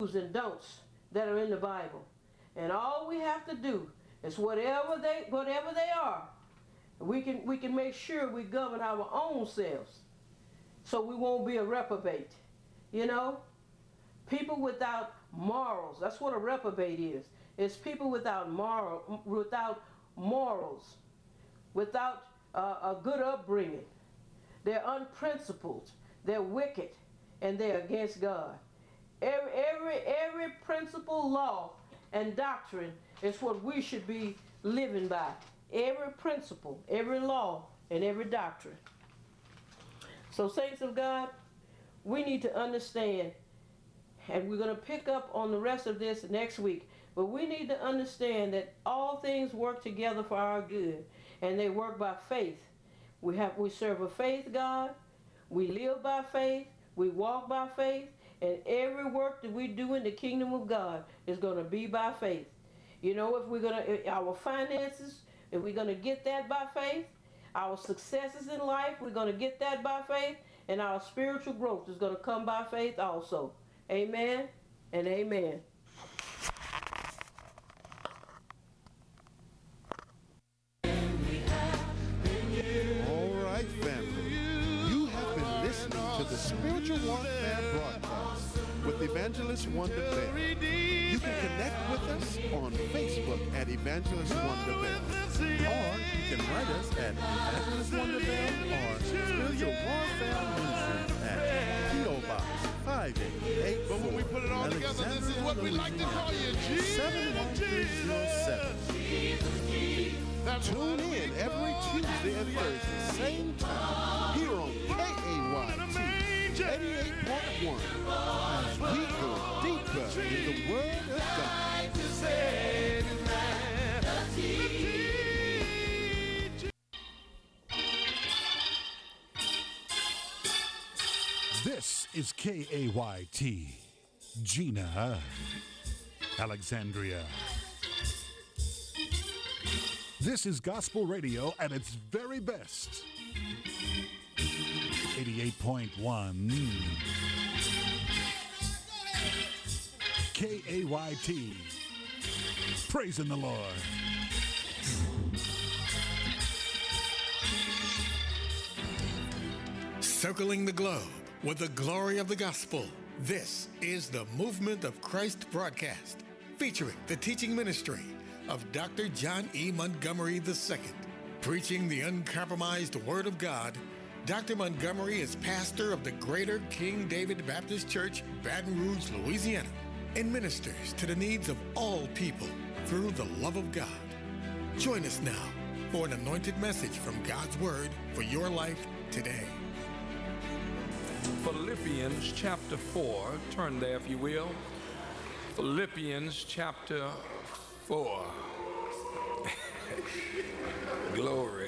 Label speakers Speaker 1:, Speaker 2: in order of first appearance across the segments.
Speaker 1: do's and don'ts that are in the Bible. And all we have to do is whatever they are, we can make sure we govern our own selves so we won't be a reprobate. You know? People without morals. That's what a reprobate is. It's people without morals, without a good upbringing. They're unprincipled. They're wicked, and they're against God. Every principle, law, and doctrine is what we should be living by. Every principle, every law, and every doctrine. So, saints of God, we need to understand, and we're going to pick up on the rest of this next week, but we need to understand that all things work together for our good, and they work by faith. We serve a faith God, we live by faith, we walk by faith, and every work that we do in the kingdom of God is going to be by faith. You know, if we're going to, our finances, if we're going to get that by faith, our successes in life, we're going to get that by faith, and our spiritual growth is going to come by faith also. Amen and amen.
Speaker 2: All right, family. You have been listening to the Spiritual Warfare broadcast with Evangelist Wonder Bell. You can connect with us on Facebook at Evangelist Wonder Bell. Or you can write us at Evangelist Wonder Bell or Spiritual Warfare Ministries at P.O. Box 5884.
Speaker 3: But when we put it all together, this is what we like to call you, Jesus.
Speaker 2: 71307. Tune in every Tuesday and Thursday, same time, here on KAYT 88.1, as we go deeper in the Word of God.
Speaker 4: This is KAYT, Gina, Alexandria. This is gospel radio at its very best. 88.1 KAYT. Praising the Lord.
Speaker 3: Circling the globe with the glory of the gospel. This is the Movement of Christ broadcast, featuring the teaching ministry of Dr. John E. Montgomery II. Preaching the uncompromised Word of God, Dr. Montgomery is pastor of the Greater King David Baptist Church, Baton Rouge, Louisiana, and ministers to the needs of all people through the love of God. Join us now for an anointed message from God's Word for your life today.
Speaker 5: Philippians chapter 4, turn there if you will. Philippians chapter 4. Glory.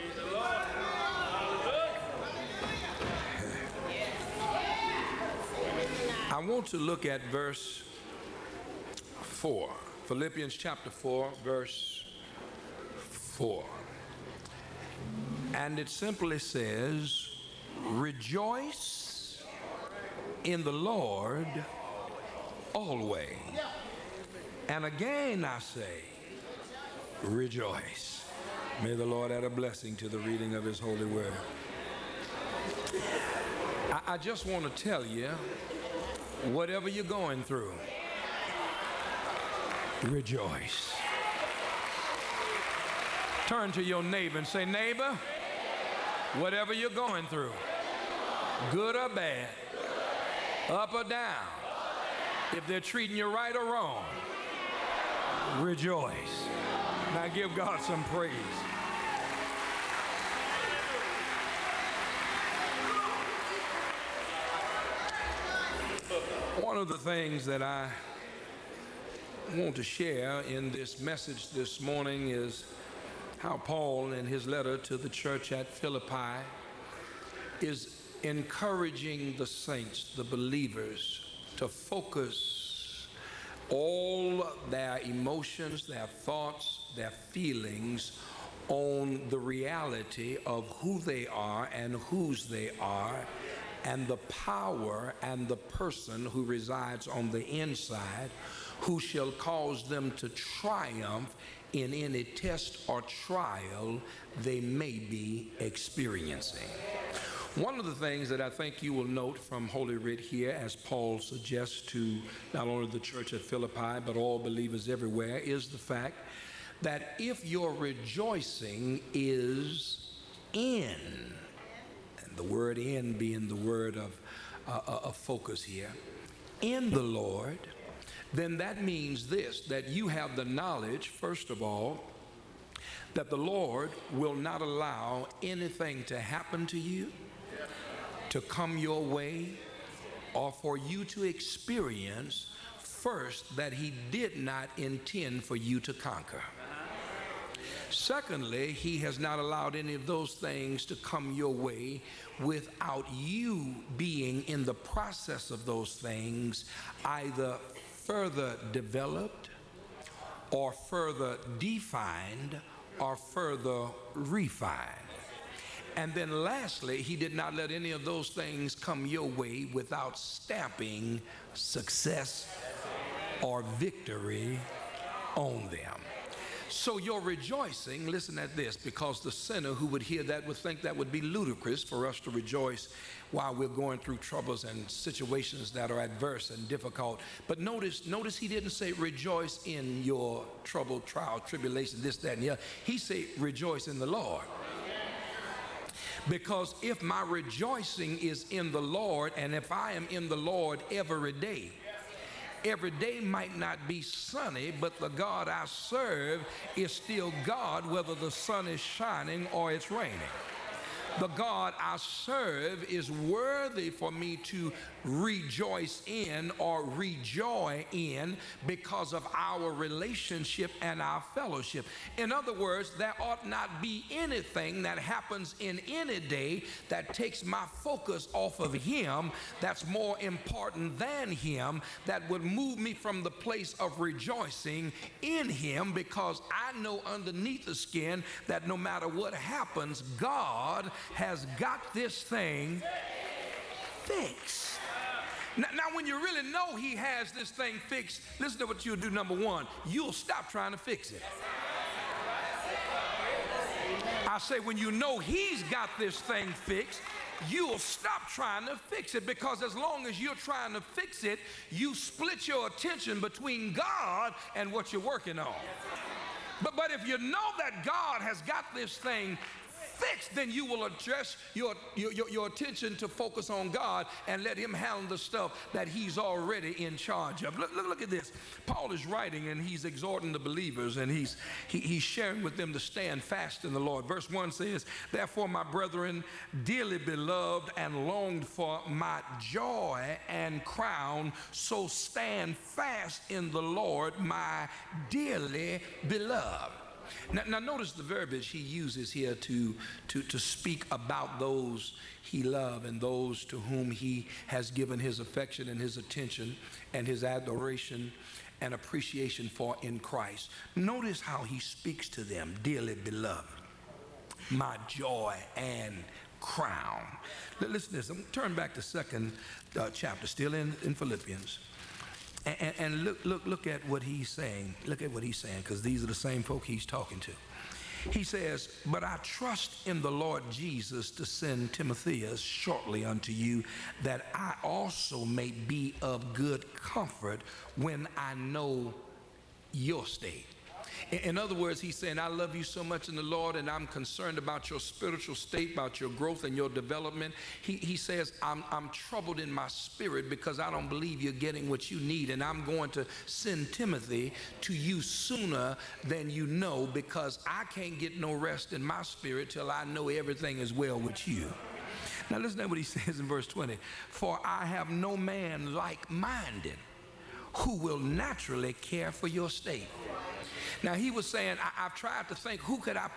Speaker 5: I want to look at verse 4. Philippians chapter 4, verse 4. And it simply says, rejoice in the Lord always. And again I say, rejoice. May the Lord add a blessing to the reading of his holy word. I just want to tell you, whatever you're going through, rejoice. Turn to your neighbor and say, neighbor, whatever you're going through, good or bad, up or down, if they're treating you right or wrong, rejoice. Now give God some praise. One of the things that I want to share in this message this morning is how Paul, in his letter to the church at Philippi, is encouraging the saints, the believers, to focus all their emotions, their thoughts, their feelings on the reality of who they are and whose they are and the power and the person who resides on the inside, who shall cause them to triumph in any test or trial they may be experiencing. One of the things that I think you will note from Holy Writ here, as Paul suggests to not only the church at Philippi, but all believers everywhere, is the fact that if your rejoicing is in, and the word in being the word of focus here, in the Lord, then that means this, that you have the knowledge, first of all, that the Lord will not allow anything to happen to you, to come your way, or for you to experience first that he did not intend for you to conquer. Secondly, he has not allowed any of those things to come your way without you being in the process of those things either further developed or further defined or further refined. And then lastly, he did not let any of those things come your way without stamping success or victory on them. So your rejoicing, listen at this, because the sinner who would hear that would think that would be ludicrous for us to rejoice while we're going through troubles and situations that are adverse and difficult. But notice he didn't say rejoice in your trouble, trial, tribulation, this, that, and the other. He said rejoice in the Lord. Because if my rejoicing is in the Lord, and if I am in the Lord every day might not be sunny, but the God I serve is still God, whether the sun is shining or it's raining. The God I serve is worthy for me to rejoice in or rejoice in because of our relationship and our fellowship. In other words, there ought not be anything that happens in any day that takes my focus off of him, that's more important than him, that would move me from the place of rejoicing in him, because I know underneath the skin that no matter what happens, God has got this thing fixed. Now, when you really know he has this thing fixed, listen to what you'll do. Number one, you'll stop trying to fix it. I say, when you know he's got this thing fixed, you'll stop trying to fix it, because as long as you're trying to fix it, you split your attention between God and what you're working on. But if you know that God has got this thing fixed, then you will adjust your attention to focus on God and let him handle the stuff that he's already in charge of. Look at this. Paul is writing and he's exhorting the believers, and he's sharing with them to stand fast in the Lord. Verse 1 says, therefore, my brethren, dearly beloved and longed for, my joy and crown, so stand fast in the Lord, my dearly beloved. Now notice the verbiage he uses here to speak about those he loves and those to whom he has given his affection and his attention and his adoration and appreciation for in Christ. Notice how he speaks to them, dearly beloved, my joy and crown. Listen to this. I'm turn back to second chapter, still in Philippians. And look at what he's saying. Look at what he's saying, because these are the same folk he's talking to. He says, but I trust in the Lord Jesus to send Timotheus shortly unto you, that I also may be of good comfort when I know your state. In other words, he's saying, I love you so much in the Lord, and I'm concerned about your spiritual state, about your growth and your development. He says, I'm troubled in my spirit because I don't believe you're getting what you need, and I'm going to send Timothy to you sooner than you know, because I can't get no rest in my spirit till I know everything is well with you. Now listen to what he says in verse 20. For I have no man like-minded who will naturally care for your state. Now he was saying, I've tried to think, who could I put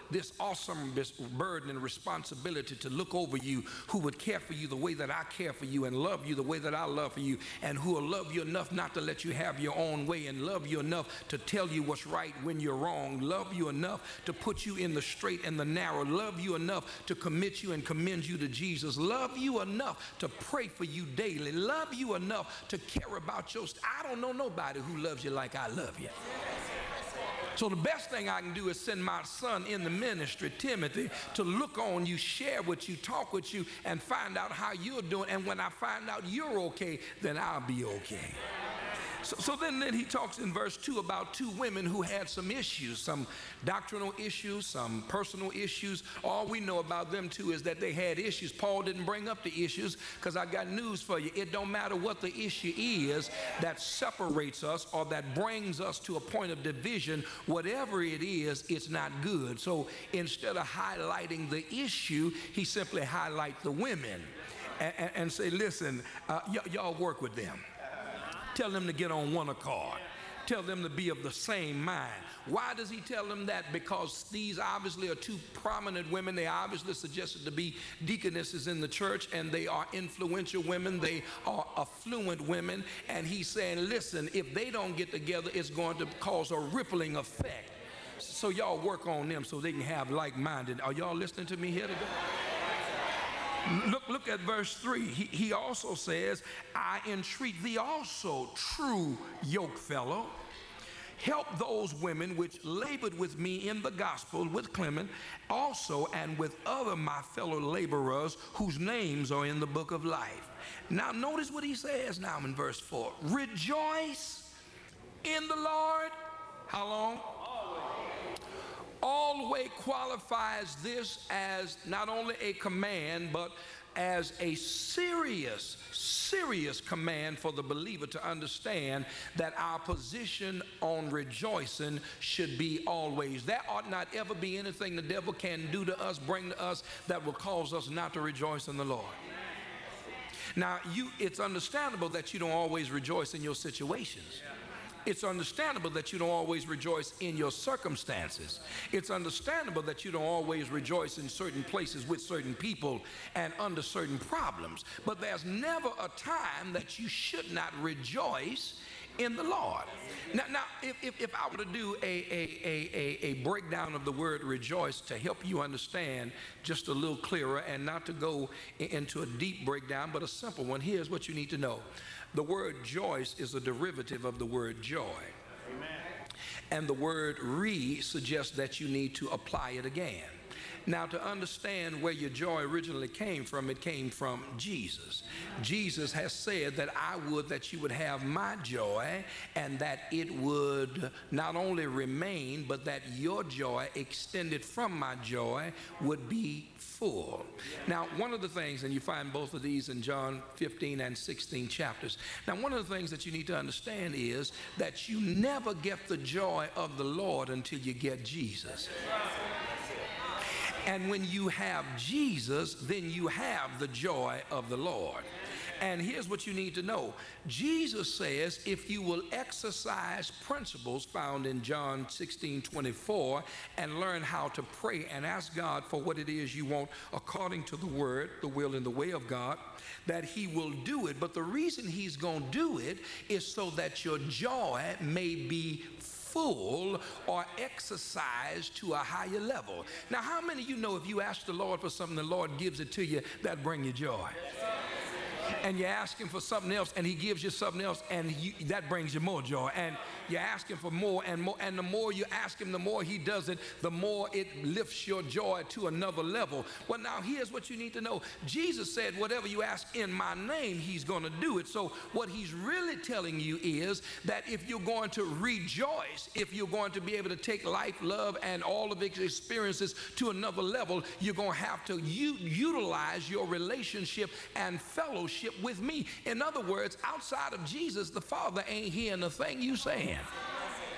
Speaker 5: this awesome burden and responsibility to look over you, who would care for you the way that I care for you and love you the way that I love for you, and who will love you enough not to let you have your own way, and love you enough to tell you what's right when you're wrong, love you enough to put you in the straight and the narrow, love you enough to commit you and commend you to Jesus, love you enough to pray for you daily, love you enough to care about your. I don't know nobody who loves you like I love you. So the best thing I can do is send my son in the ministry, Timothy, to look on you, share with you, talk with you, and find out how you're doing. And when I find out you're okay, then I'll be okay. So then he talks in verse 2 about two women who had some issues, some doctrinal issues, some personal issues. All we know about them two is that they had issues. Paul didn't bring up the issues, because I got news for you. It don't matter what the issue is that separates us or that brings us to a point of division. Whatever it is, it's not good. So instead of highlighting the issue, he simply highlights the women and say, listen, y'all work with them. Tell them to get on one accord. Tell them to be of the same mind. Why does he tell them that? Because these obviously are two prominent women. They obviously suggested to be deaconesses in the church, and they are influential women. They are affluent women. And he's saying, listen, if they don't get together, it's going to cause a rippling effect. So y'all work on them so they can have like-minded. Are y'all listening to me here today? Look at verse 3. He also says, I entreat thee also, true yokefellow, help those women which labored with me in the gospel, with Clement also, and with other my fellow laborers whose names are in the book of life. Now notice what he says now in verse 4. Rejoice in the Lord. How long? Always qualifies this as not only a command, but as a serious command for the believer to understand that our position on rejoicing should be always. There ought not ever be anything the devil can do to us, bring to us, that will cause us not to rejoice in the Lord. Now, it's understandable that you don't always rejoice in your situations. It's understandable that you don't always rejoice in your circumstances. It's understandable that you don't always rejoice in certain places with certain people and under certain problems. But there's never a time that you should not rejoice in the Lord. Now if I were to do a breakdown of the word rejoice to help you understand just a little clearer, and not to go into a deep breakdown, but a simple one, here's what you need to know. The word joy is a derivative of the word joy. Amen. And the word suggests that you need to apply it again. Now, to understand where your joy originally came from, it came from Jesus. Jesus has said that I would that you would have my joy, and that it would not only remain, but that your joy extended from my joy would be full. Now, one of the things, and you find both of these in John 15 and 16 chapters. Now, one of the things that you need to understand is that you never get the joy of the Lord until you get Jesus. And when you have Jesus, then you have the joy of the Lord. And here's what you need to know. Jesus says, if you will exercise principles found in John 16:24 and learn how to pray and ask God for what it is you want according to the word, the will, and the way of God, that he will do it. But the reason he's going to do it is so that your joy may be full or exercised to a higher level. Now, how many of you know if you ask the Lord for something, the Lord gives it to you, that bring you joy? And you ask him for something else and he gives you something else, and that brings you more joy. And you ask him for more and more, and the more you ask him, the more he does it, the more it lifts your joy to another level. Well, now here's what you need to know. Jesus said, whatever you ask in my name, he's going to do it. So what he's really telling you is that if you're going to rejoice, if you're going to be able to take life, love, and all of its experiences to another level, you're going to have to utilize your relationship and fellowship with me. In other words, outside of Jesus, the Father ain't hearing a thing you saying.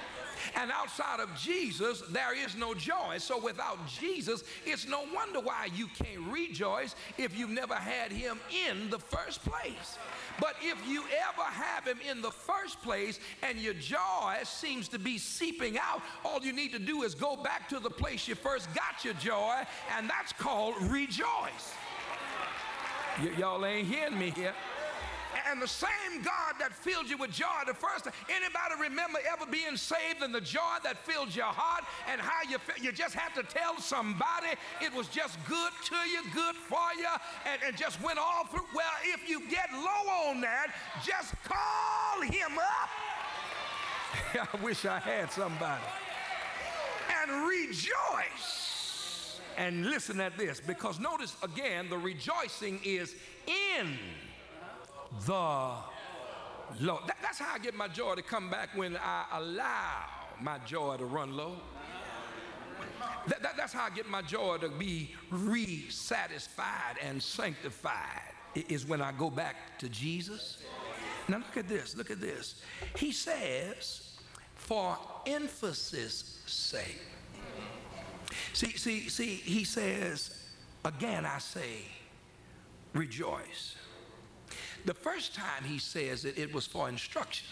Speaker 5: And outside of Jesus, there is no joy. So without Jesus, it's no wonder why you can't rejoice if you've never had him in the first place. But if you ever have him in the first place and your joy seems to be seeping out, all you need to do is go back to the place you first got your joy, and that's called rejoice. Y'all ain't hearing me here. And the same God that filled you with joy the first time, anybody remember ever being saved and the joy that filled your heart and how you just had to tell somebody it was just good to you, good for you, and just went all through? Well, if you get low on that, just call him up. I wish I had somebody. And rejoice. And listen at this, because notice again, the rejoicing is in the Lord. That's how I get my joy to come back, when I allow my joy to run low. That's how I get my joy to be re-satisfied and sanctified, is when I go back to Jesus. Now look at this, look at this. He says, for emphasis' sake. See, he says, again I say, rejoice. The first time he says it, it was for instructions.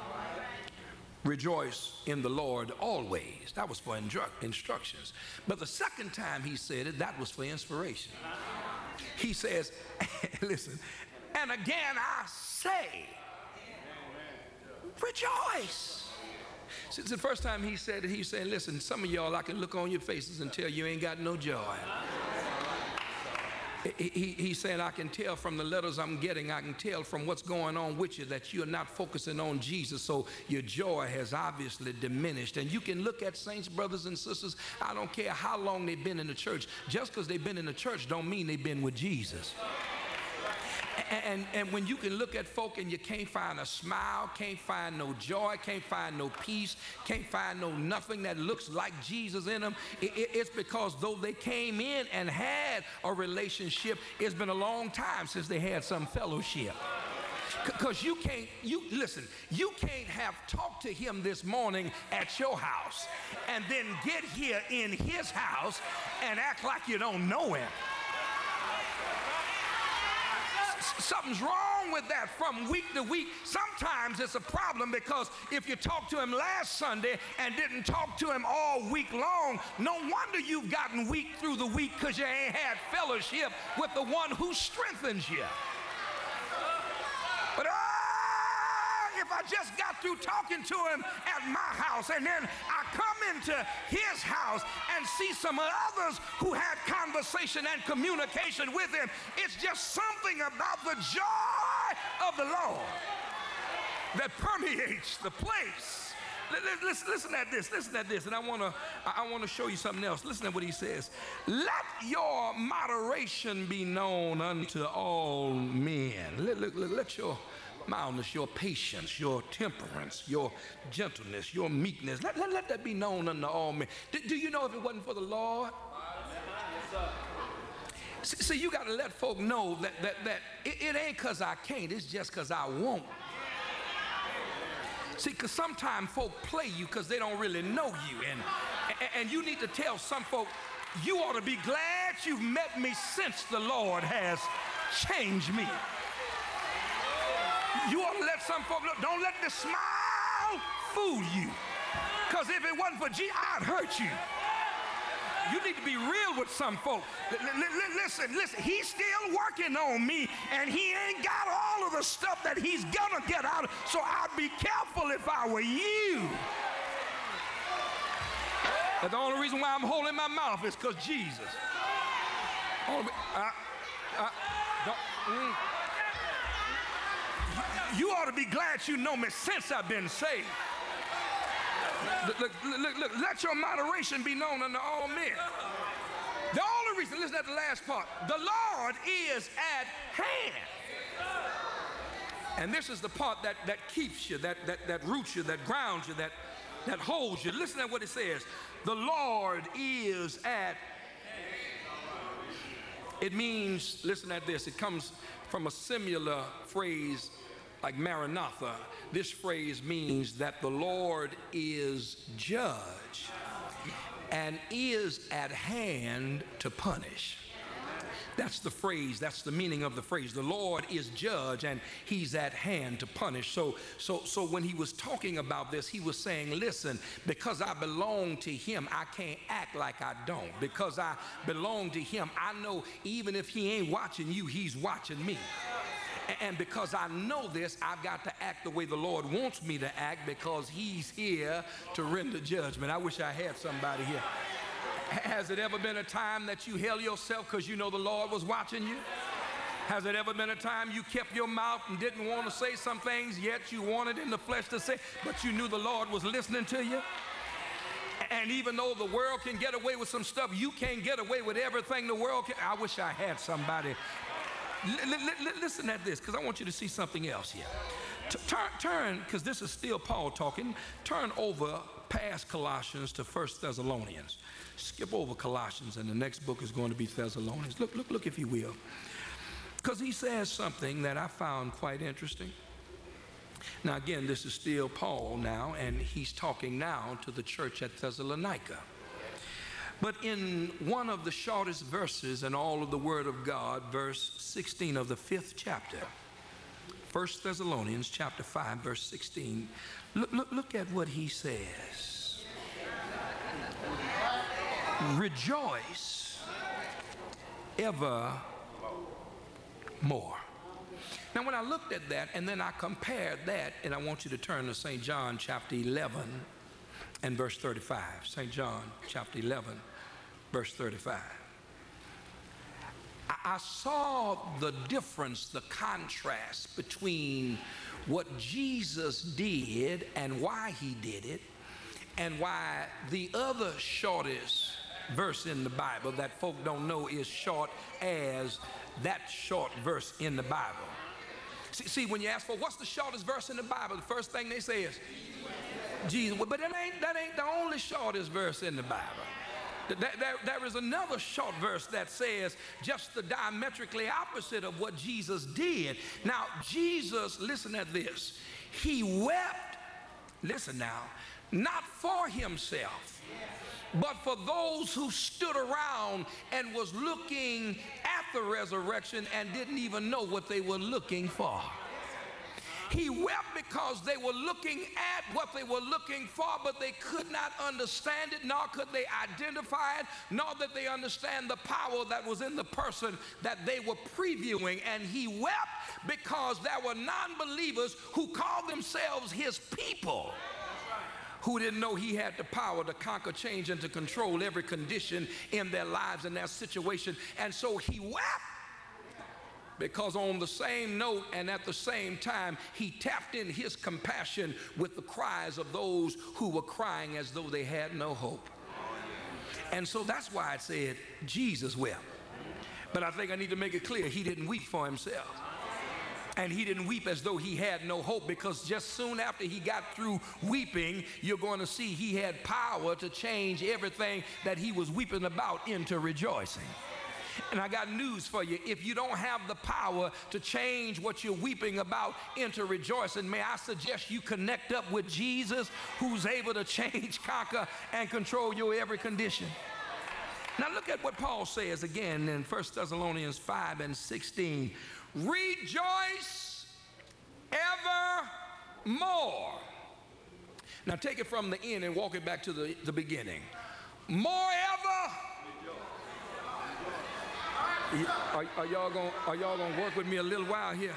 Speaker 5: Rejoice in the Lord always. That was for instructions. But the second time he said it, that was for inspiration. He says, listen, and again I say, rejoice. Since the first time he said it, he's saying, listen, some of y'all, I can look on your faces and tell you ain't got no joy. He's saying, I can tell from the letters I'm getting, I can tell from what's going on with you that you're not focusing on Jesus, so your joy has obviously diminished. And you can look at saints, brothers and sisters, I don't care how long they've been in the church. Just because they've been in the church don't mean they've been with Jesus. And when you can look at folk and you can't find a smile, can't find no joy, can't find no peace, can't find no nothing that looks like Jesus in them, it's because though they came in and had a relationship, it's been a long time since they had some fellowship. Because you can't have talked to him this morning at your house and then get here in his house and act like you don't know him. Something's wrong with that from week to week. Sometimes it's a problem, because if you talked to him last Sunday and didn't talk to him all week long, no wonder you've gotten weak through the week, because you ain't had fellowship with the one who strengthens you. But if I just got through talking to him at my house, and then I come into his house and see some others who had conversation and communication with him, it's just something about the joy of the Lord that permeates the place. Listen at this, and I want to show you something else. Listen to what he says. Let your moderation be known unto all men. Let your mildness, your patience, your temperance, your gentleness, your meekness, let that be known unto all men. Do you know if it wasn't for the Lord? See, you got to let folk know that it ain't because I can't, it's just because I won't. See, because sometimes folk play you because they don't really know you, and you need to tell some folk, you ought to be glad you've met me since the Lord has changed me. You ought to let some folk know, don't let the smile fool you, because if it wasn't for Jesus, I'd hurt you. You need to be real with some folk. Listen, he's still working on me, and he ain't got all of the stuff that he's gonna get out of, so I'd be careful if I were you. But the only reason why I'm holding my mouth is because Jesus. You ought to be glad you know me since I've been saved. Look, let your moderation be known unto all men. The only reason, listen at the last part, the Lord is at hand. And this is the part that keeps you, that roots you, that grounds you, that holds you. Listen to what it says. The Lord is at hand. It means, listen at this, it comes from a similar phrase, like Maranatha, this phrase means that the Lord is judge and is at hand to punish. That's the phrase, that's the meaning of the phrase. The Lord is judge and he's at hand to punish. So when he was talking about this, he was saying, listen, because I belong to him, I can't act like I don't. Because I belong to him, I know even if he ain't watching you, he's watching me. And because I know this, I've got to act the way the Lord wants me to act, because he's here to render judgment. I wish I had somebody here. Has it ever been a time that you held yourself because you know the Lord was watching you? Has it ever been a time you kept your mouth and didn't want to say some things, yet you wanted in the flesh to say, but you knew the Lord was listening to you? And even though the world can get away with some stuff, you can't get away with everything the world can. I wish I had somebody. Listen at this, because I want you to see something else here. Turn, because this is still Paul talking, turn over past Colossians to 1 Thessalonians. Skip over Colossians, and the next book is going to be Thessalonians. Look, if you will. Because he says something that I found quite interesting. Now, again, this is still Paul now, and he's talking now to the church at Thessalonica. But in one of the shortest verses in all of the Word of God, verse 16 of the 5th chapter, 1 Thessalonians chapter 5, verse 16, look at what he says. Rejoice evermore. Now, when I looked at that and then I compared that, and I want you to turn to St. John chapter 11 and verse 35. St. John chapter 11, verse 35. I saw the difference, the contrast between what Jesus did and why he did it, and why the other shortest verse in the Bible that folk don't know is short as that short verse in the Bible. See, when you ask for what's the shortest verse in the Bible, the first thing they say is Jesus. But that ain't the only shortest verse in the Bible. There is another short verse that says just the diametrically opposite of what Jesus did. Now, Jesus, listen at this, he wept, listen now, not for himself, but for those who stood around and was looking at the resurrection and didn't even know what they were looking for. He wept because they were looking at what they were looking for, but they could not understand it, nor could they identify it, nor did they understand the power that was in the person that they were previewing. And he wept because there were non-believers who called themselves his people, who didn't know he had the power to conquer, change, and to control every condition in their lives and their situation. And so he wept because on the same note and at the same time, he tapped in his compassion with the cries of those who were crying as though they had no hope. And so that's why I said Jesus wept. But I think I need to make it clear, he didn't weep for himself. And he didn't weep as though he had no hope, because just soon after he got through weeping, you're going to see he had power to change everything that he was weeping about into rejoicing. And I got news for you. If you don't have the power to change what you're weeping about into rejoicing, may I suggest you connect up with Jesus, who's able to change, conquer, and control your every condition. Now look at what Paul says again in 1 Thessalonians 5 and 16. Rejoice evermore. Now take it from the end and walk it back to the beginning. Moreover. Are y'all gonna work with me a little while here?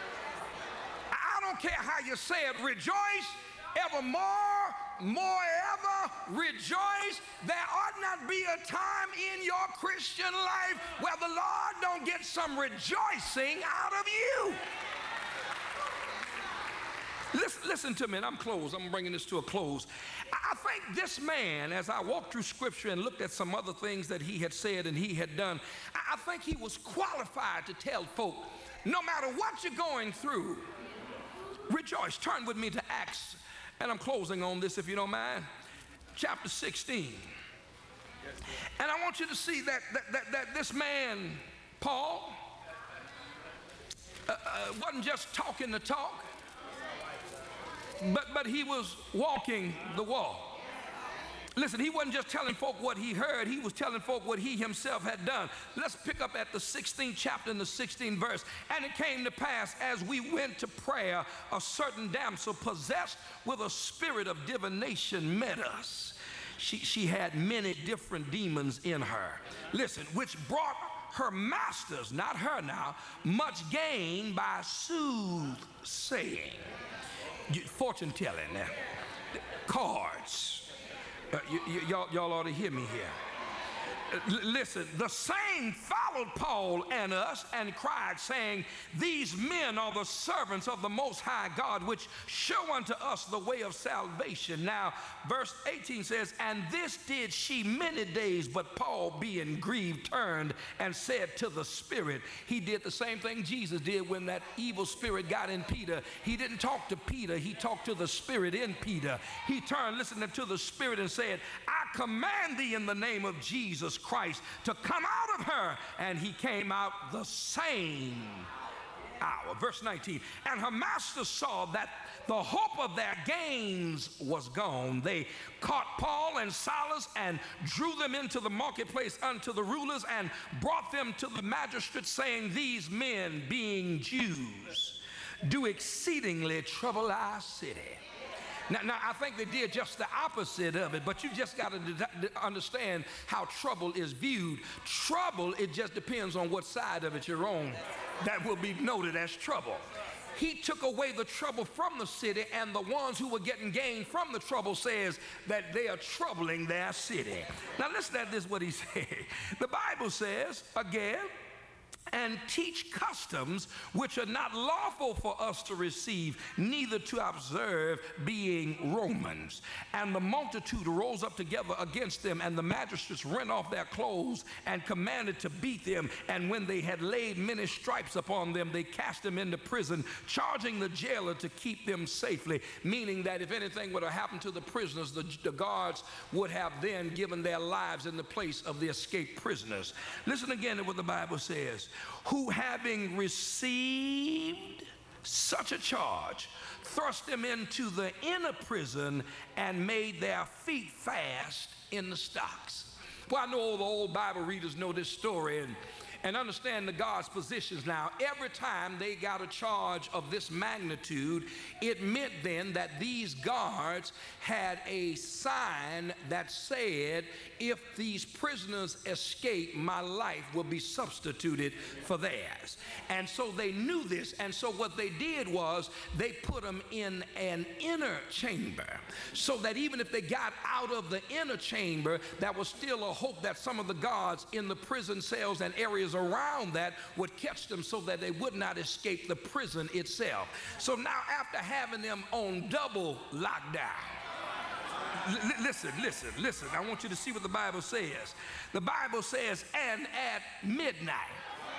Speaker 5: I don't care how you say it. Rejoice evermore. Moreover, rejoice. There ought not be a time in your Christian life where the Lord don't get some rejoicing out of you. Listen to me, and I'm bringing this to a close. I think this man, as I walked through Scripture and looked at some other things that he had said and he had done, I think he was qualified to tell folk, no matter what you're going through, rejoice. Turn with me to Acts, and I'm closing on this if you don't mind, chapter 16. And I want you to see that this man, Paul, wasn't just talking the talk, but he was walking the walk. Listen, he wasn't just telling folk what he heard, he was telling folk what he himself had done. Let's pick up at the 16th chapter and the 16th verse. And it came to pass, as we went to prayer, a certain damsel possessed with a spirit of divination met us. She had many different demons in her. Listen, which brought her masters, not her now, much gain by soothsaying, fortune telling, cards. Y'all ought to hear me here. Listen, the same followed Paul and us and cried, saying, these men are the servants of the Most High God, which show unto us the way of salvation. Now, verse 18 says, and this did she many days, but Paul, being grieved, turned and said to the spirit. He did the same thing Jesus did when that evil spirit got in Peter. He didn't talk to Peter, he talked to the spirit in Peter. He turned, listening to the spirit, and said, I command thee in the name of Jesus Christ to come out of her. And he came out the same hour. Verse 19, and her master saw that the hope of their gains was gone. They caught Paul and Silas and drew them into the marketplace unto the rulers and brought them to the magistrates, saying, these men, being Jews, do exceedingly trouble our city. Now, I think they did just the opposite of it, but you just got to understand how trouble is viewed. Trouble, it just depends on what side of it you're on. That will be noted as trouble. He took away the trouble from the city, and the ones who were getting gain from the trouble says that they are troubling their city. Now, listen at this, what he said. The Bible says, again, and teach customs which are not lawful for us to receive, neither to observe, being Romans. And the multitude rose up together against them, and the magistrates rent off their clothes and commanded to beat them. And when they had laid many stripes upon them, they cast them into prison, charging the jailer to keep them safely, meaning that if anything would have happened to the prisoners, the guards would have then given their lives in the place of the escaped prisoners. Listen again to what the Bible says. Who, having received such a charge, thrust them into the inner prison and made their feet fast in the stocks. Well, I know all the old Bible readers know this story and understand the guards' positions now. Every time they got a charge of this magnitude, it meant then that these guards had a sign that said, if these prisoners escape, my life will be substituted for theirs. And so they knew this, and so what they did was they put them in an inner chamber, so that even if they got out of the inner chamber, there was still a hope that some of the guards in the prison cells and areas around that would catch them, so that they would not escape the prison itself. So now, after having them on double lockdown, listen, I want you to see what the Bible says. The Bible says, and at midnight,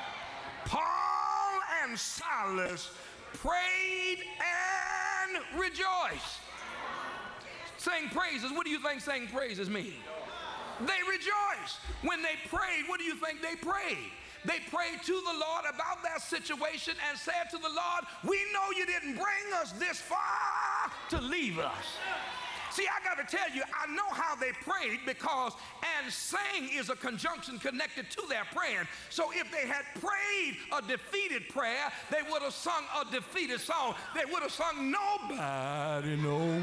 Speaker 5: Paul and Silas prayed and rejoiced. Sang praises. What do you think saying praises mean? They rejoiced. When they prayed, what do you think they prayed? They prayed to the Lord about their situation and said to the Lord, we know you didn't bring us this far to leave us. See, I got to tell you, I know how they prayed, because and sang is a conjunction connected to their praying. So if they had prayed a defeated prayer, they would have sung a defeated song. They would have sung, nobody knows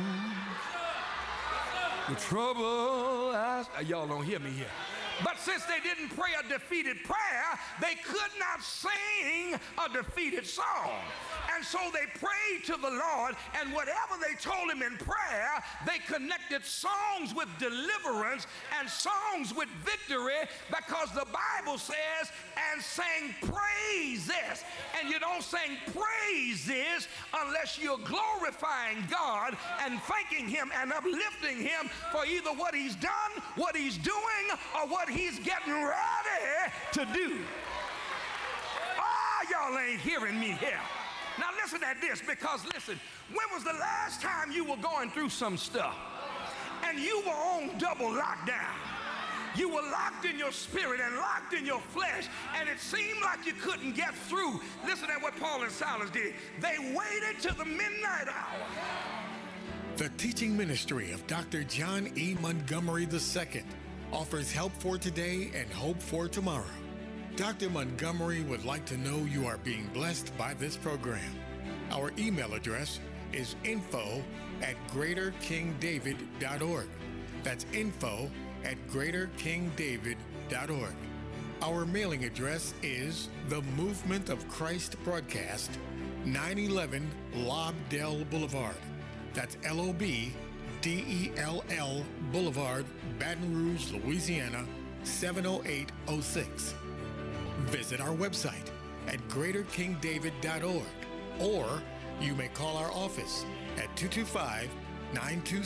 Speaker 5: the trouble. Y'all don't hear me here. But since they didn't pray a defeated prayer, they could not sing a defeated song. And so they prayed to the Lord, and whatever they told him in prayer, they connected songs with deliverance and songs with victory, because the Bible says, and sang praises. And you don't sing praises unless you're glorifying God and thanking him and uplifting him for either what he's done, what he's doing, or what he's getting ready to do. Oh, y'all ain't hearing me here. Now listen at this, because listen, when was the last time you were going through some stuff and you were on double lockdown? You were locked in your spirit and locked in your flesh, and it seemed like you couldn't get through. Listen at what Paul and Silas did. They waited till the midnight hour.
Speaker 3: The teaching ministry of Dr. John E. Montgomery II offers help for today and hope for tomorrow. Dr. Montgomery would like to know you are being blessed by this program. Our email address is info@greaterkingdavid.org. That's info@greaterkingdavid.org. Our mailing address is The Movement of Christ Broadcast, 911 Lobdell Boulevard. That's LOBDELL Boulevard, Baton Rouge, Louisiana, 70806. Visit our website at greaterkingdavid.org, or you may call our office at 225-927